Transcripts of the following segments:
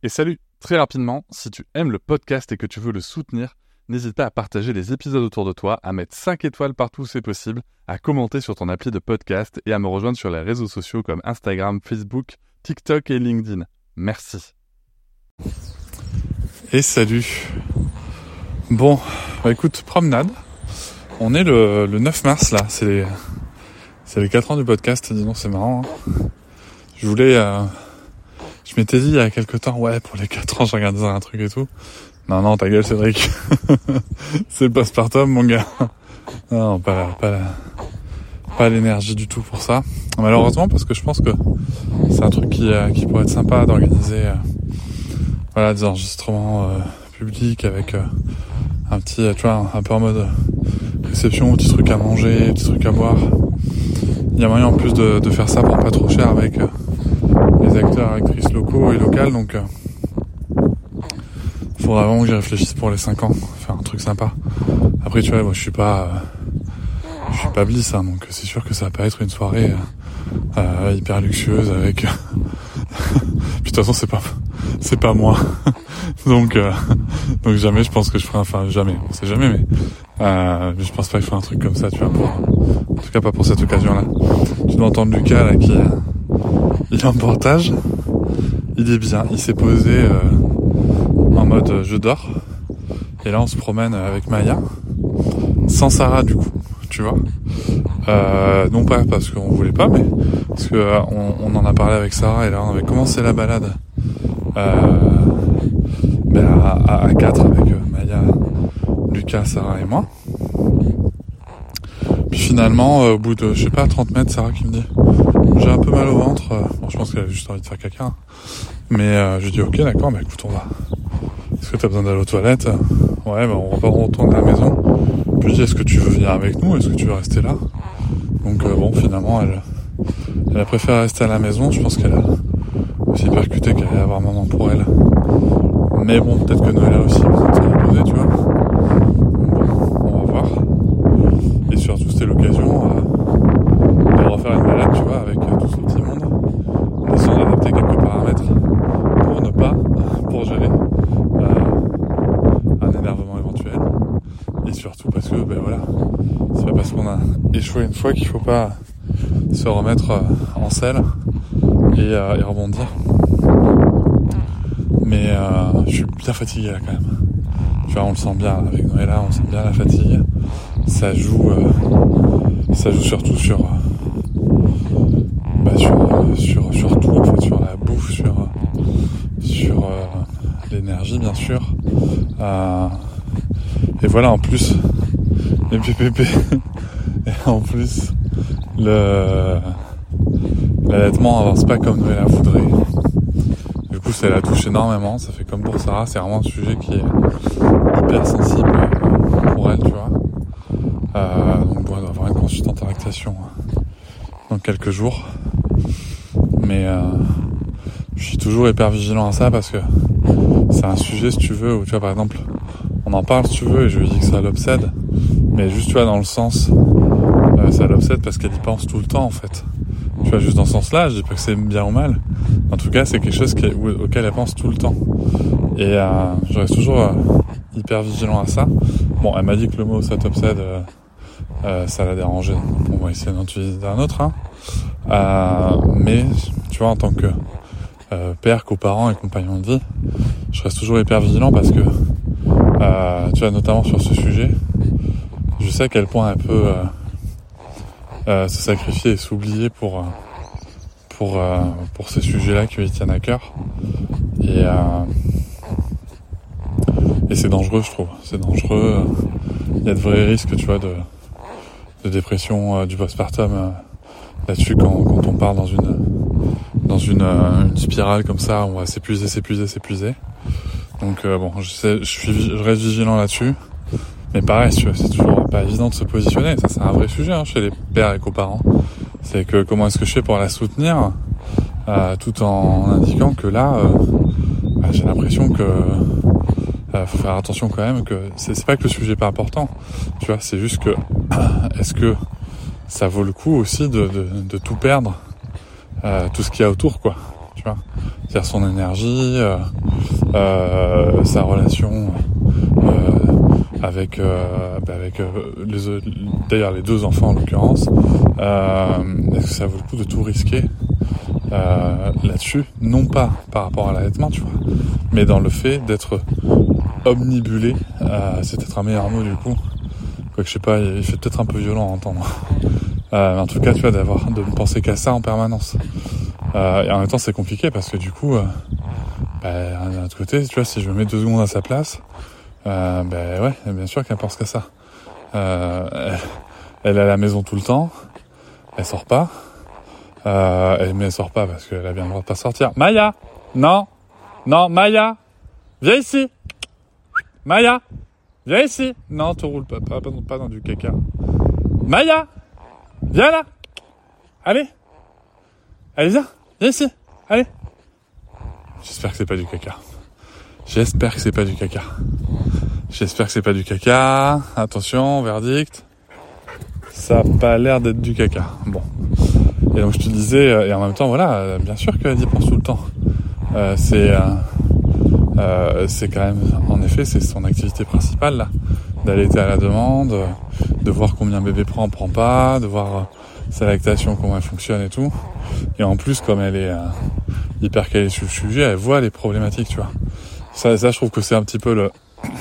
Et salut, très rapidement, si tu aimes le podcast et que tu veux le soutenir, n'hésite pas à partager les épisodes autour de toi, à mettre 5 étoiles partout où c'est possible, à commenter sur ton appli de podcast et à me rejoindre sur les réseaux sociaux comme Instagram, Facebook, TikTok et LinkedIn. Merci. Et salut. Bon, écoute, promenade. On est le 9 mars là, c'est les 4 ans du podcast, dis donc c'est marrant. Hein. Je m'étais dit il y a quelques temps, ouais, pour les 4 ans, je regardais un truc et tout. Non, ta gueule, Cédric. C'est le postpartum, mon gars. Non, pas l'énergie du tout pour ça. Malheureusement, parce que je pense que c'est un truc qui pourrait être sympa d'organiser, des enregistrements publics avec un petit, tu vois, un peu en mode réception, petits trucs à manger, petits trucs à boire. Il y a moyen en plus de faire ça pour pas trop cher avec les acteurs, actrices locaux et locales, donc faudra vraiment que j'y réfléchisse pour les 5 ans, faire un truc sympa. Après tu vois, moi je suis pas bliss, hein, donc c'est sûr que ça va pas être une soirée hyper luxueuse avec puis de toute façon c'est pas moi. donc jamais je pense que je ferai, jamais, on sait jamais, mais je pense pas que je ferai un truc comme ça, tu vois, en tout cas pas pour cette occasion-là. Tu dois entendre Lucas là qui il est en portage, il est bien, il s'est posé en mode je dors, et là on se promène avec Maya, sans Sarah du coup, tu vois, non pas parce qu'on voulait pas, mais parce que on en a parlé avec Sarah, et là on avait commencé la balade à 4 avec Maya, Lucas, Sarah et moi. Puis finalement, au bout de, 30 mètres, Sarah qui me dit j'ai un peu mal au ventre. Bon, je pense qu'elle a juste envie de faire caca. Mais je dis ok, d'accord, écoute, on va. Est-ce que t'as besoin d'aller aux toilettes? Ouais, on retourne à la maison. Puis je dis est-ce que tu veux venir avec nous? Est-ce que tu veux rester là? Donc finalement, elle a préféré rester à la maison. Je pense qu'elle a aussi percuté qu'elle allait avoir un moment pour elle. Mais bon, peut-être que Noël a aussi besoin de se reposer, tu vois. On va voir. Et surtout, c'était l'occasion de refaire une balade, tu vois, avec tout ce petit monde, en essayant d'adapter quelques paramètres pour gérer un énervement éventuel. Et surtout parce que, c'est pas parce qu'on a échoué une fois qu'il faut pas se remettre en selle et rebondir. Mais je suis bien fatigué là quand même. Tu vois, on le sent bien avec Noëlla, on sent bien la fatigue. Ça joue surtout sur tout en fait, sur la bouffe, sur l'énergie bien sûr. Et voilà, en plus les PPP et en plus l'allaitement avance pas comme Noëlla voudrait. Du coup, ça la touche énormément. Ça fait comme pour Sarah, c'est vraiment un sujet qui est hyper sensible pour elle, tu vois. Donc bon, elle doit avoir une consultante en lactation dans quelques jours. Mais je suis toujours hyper vigilant à ça parce que c'est un sujet, si tu veux, où tu vois, par exemple, on en parle si tu veux et je lui dis que ça l'obsède. Mais juste, tu vois, dans le sens, ça l'obsède parce qu'elle y pense tout le temps, en fait. Tu vois, juste dans ce sens-là, je dis pas que c'est bien ou mal. En tout cas, c'est quelque chose auquel elle pense tout le temps. Et je reste toujours hyper vigilant à ça. Bon, elle m'a dit que le mot ça t'obsède, ça l'a dérangé. On va essayer d'en utiliser un autre. Mais, tu vois, en tant que père, coparent et compagnon de vie, je reste toujours hyper vigilant parce que, tu vois, notamment sur ce sujet, je sais à quel point elle peut se sacrifier et s'oublier pour ces sujets-là qui lui tiennent à cœur. Et c'est dangereux, je trouve. C'est dangereux. Il y a de vrais risques, tu vois, de dépression du postpartum là-dessus quand on part dans une spirale comme ça, on va s'épuiser. Donc je reste vigilant là-dessus. Mais pareil, tu vois, c'est toujours pas évident de se positionner. Ça, c'est un vrai sujet chez les pères et coparents. C'est que comment est-ce que je fais pour la soutenir tout en indiquant que là, j'ai l'impression que faut faire attention quand même, que c'est pas que le sujet est pas important, tu vois, c'est juste que est-ce que ça vaut le coup aussi de tout perdre, tout ce qu'il y a autour, quoi. Tu tu vois. C'est-à-dire son énergie, sa relation avec d'ailleurs les 2 enfants en l'occurrence. Est-ce que ça vaut le coup de tout risquer là-dessus, non pas par rapport à l'allaitement, tu vois, mais dans le fait d'être omnibulé, c'est peut-être un meilleur mot du coup, quoique je sais pas, il fait peut-être un peu violent à entendre, mais en tout cas, tu vois, de ne penser qu'à ça en permanence, et en même temps c'est compliqué parce que du coup, d'un autre côté, tu vois, si je me mets 2 secondes à sa place, ouais, bien sûr qu'elle pense qu'à ça. Elle est à la maison tout le temps, elle sort pas, mais elle sort pas parce qu'elle a bien le droit de pas sortir. Maya! Non, Maya! Viens ici! Maya! Viens ici! Non, te roule pas dans du caca. Maya! Viens là! Allez, viens ici! Allez! J'espère que c'est pas du caca. J'espère que c'est pas du caca. Attention, verdict. Ça a pas l'air d'être du caca. Bon. Et donc je te disais, et en même temps, voilà, bien sûr qu'elle y pense tout le temps. C'est quand même, en effet, c'est son activité principale là, d'allaiter à la demande, de voir combien bébé prend pas, de voir sa lactation, comment elle fonctionne et tout. Et en plus, comme elle est hyper calée sur le sujet, elle voit les problématiques, tu vois. Ça, je trouve que c'est un petit peu le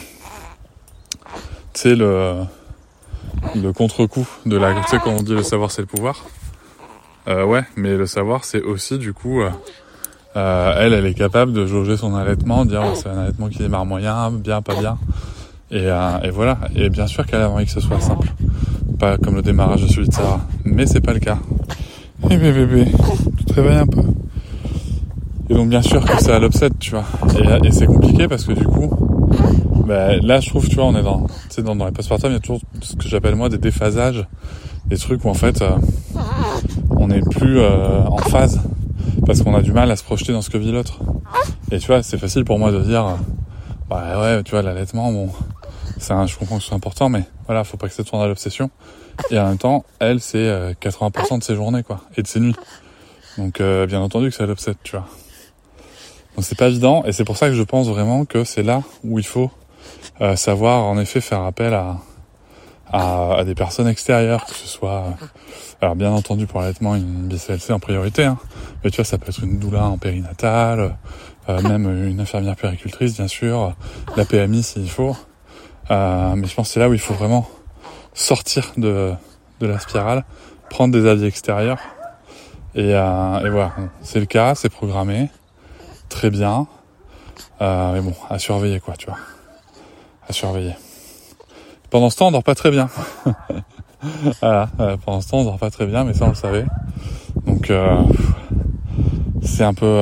contre-coup de la, tu sais, quand on dit le savoir c'est le pouvoir. Ouais, mais le savoir c'est aussi du coup, elle est capable de jauger son allaitement, dire c'est un allaitement qui démarre moyen, bien, pas bien, et voilà. Et bien sûr qu'elle a envie que ce soit simple, pas comme le démarrage de celui de Sarah, mais c'est pas le cas. Et bébé, tu te réveilles un peu. Et donc bien sûr que ça l'obsède, tu vois. Et c'est compliqué parce que du coup, là je trouve, tu vois, on est dans les postpartum, il y a toujours ce que j'appelle moi des déphasages, des trucs où en fait on n'est plus en phase parce qu'on a du mal à se projeter dans ce que vit l'autre. Et tu vois, c'est facile pour moi de dire ouais, tu vois, l'allaitement, bon, je comprends que c'est important, mais voilà, faut pas que ça tourne à l'obsession. Et en même temps, elle, c'est 80% de ses journées, quoi, et de ses nuits. Donc bien entendu que ça l'obsède, tu vois. Donc c'est pas évident, et c'est pour ça que je pense vraiment que c'est là où il faut savoir en effet faire appel à des personnes extérieures, que ce soit alors bien entendu pour l'allaitement une BCLC en priorité, hein, mais tu vois, ça peut être une doula en périnatale, même une infirmière puéricultrice bien sûr, la PMI s'il faut, mais je pense que c'est là où il faut vraiment sortir de la spirale, prendre des avis extérieurs, et voilà, c'est le cas, c'est programmé, très bien, mais bon, à surveiller quoi, tu vois, à surveiller. Pendant ce temps, on dort pas très bien. Voilà, pendant ce temps, on dort pas très bien, mais ça on le savait. Donc c'est un peu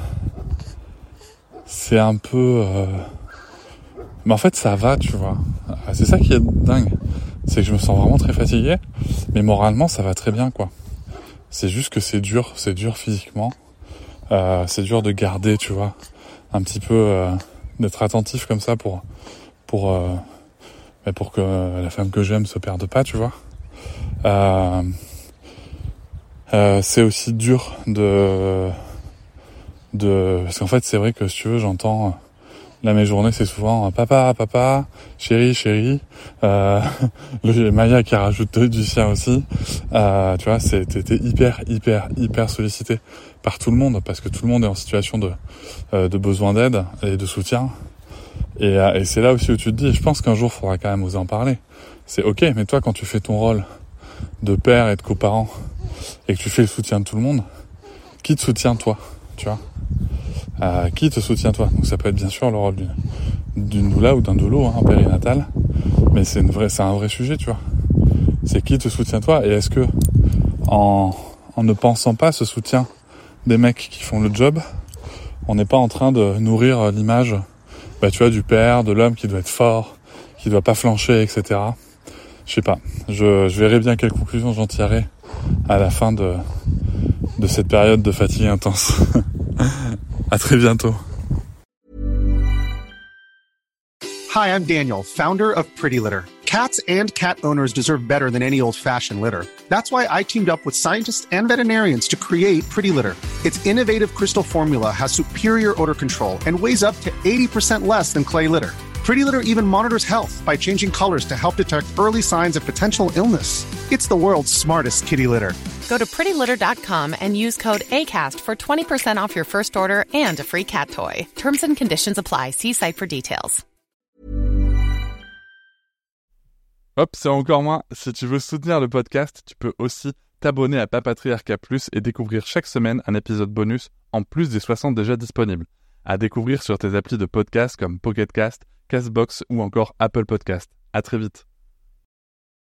mais en fait ça va, tu vois. C'est ça qui est dingue, c'est que je me sens vraiment très fatigué, mais moralement ça va très bien, quoi. C'est juste que c'est dur physiquement, c'est dur de garder, tu vois, un petit peu d'être attentif comme ça pour que la femme que j'aime se perde pas, tu vois. C'est aussi dur parce qu'en fait c'est vrai que si tu veux, j'entends là mes journées c'est souvent papa, chérie, le Maya qui rajoute du sien aussi, tu vois, t'es hyper sollicité par tout le monde parce que tout le monde est en situation de besoin d'aide et de soutien. Et c'est là aussi où tu te dis, je pense qu'un jour, il faudra quand même oser en parler. C'est ok, mais toi, quand tu fais ton rôle de père et de coparent, et que tu fais le soutien de tout le monde, qui te soutient toi, tu vois, qui te soutient toi. Donc ça peut être bien sûr le rôle d'une doula ou d'un doula, hein, périnatal, mais c'est un vrai sujet, tu vois. C'est qui te soutient toi, et est-ce que, en ne pensant pas ce soutien des mecs qui font le job, on n'est pas en train de nourrir l'image, tu vois, du père, de l'homme qui doit être fort, qui doit pas flancher, etc. Je sais pas. Je verrai bien quelles conclusions j'en tirerai à la fin de cette période de fatigue intense. À très bientôt. Hi, I'm Daniel, founder of Pretty Litter. Cats and cat owners deserve better than any old-fashioned litter. That's why I teamed up with scientists and veterinarians to create Pretty Litter. Its innovative crystal formula has superior odor control and weighs up to 80% less than clay litter. Pretty Litter even monitors health by changing colors to help detect early signs of potential illness. It's the world's smartest kitty litter. Go to prettylitter.com and use code ACAST for 20% off your first order and a free cat toy. Terms and conditions apply. See site for details. Hop, c'est encore moins. Si tu veux soutenir le podcast, tu peux aussi t'abonner à Papatriarca Plus et découvrir chaque semaine un épisode bonus en plus des 60 déjà disponibles. À découvrir sur tes applis de podcast comme Pocket Cast, Castbox ou encore Apple Podcast. À très vite.